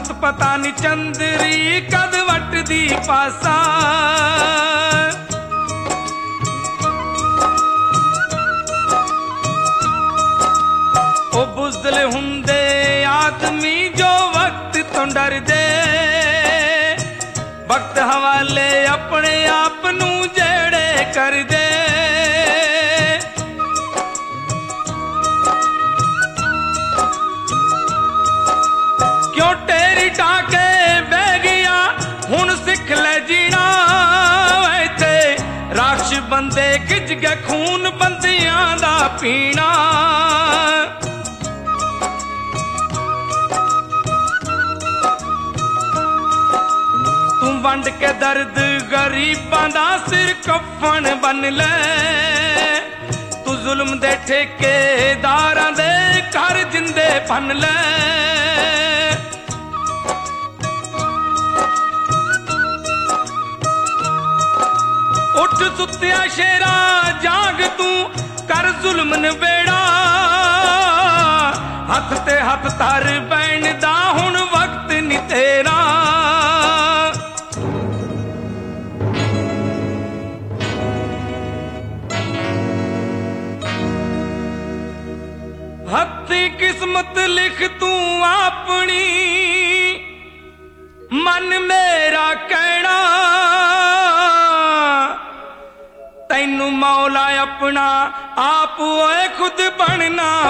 मत पता नी चंदरी कद वटदी पासा। ओ बुज़दिल हुंदे आदमी जो वक्त तो डर दे, वक्त हवाले अपने आप नू जेड़े कर दे। क्यों टेरी टाके बह गया हुण सिख ले जीना, इत्थे राक्ष बंदे खिच गए खून बंदियां दा पीना। तू वंड के दर्द गरीबां दा सिर कफन बन ले, तू जुल्म दे ठेकेदारां दे घर जिंदे बन ले। उठ सुत्या शेरा जाग तू कर जुल्म नवेड़ा, हथ ते हथ धर बैण दा हुण वक्त नी तेरा। हथी किस्मत लिख तू अपनी, मन मेरा कहना तैनू मौला अपना आप ओए खुद बनना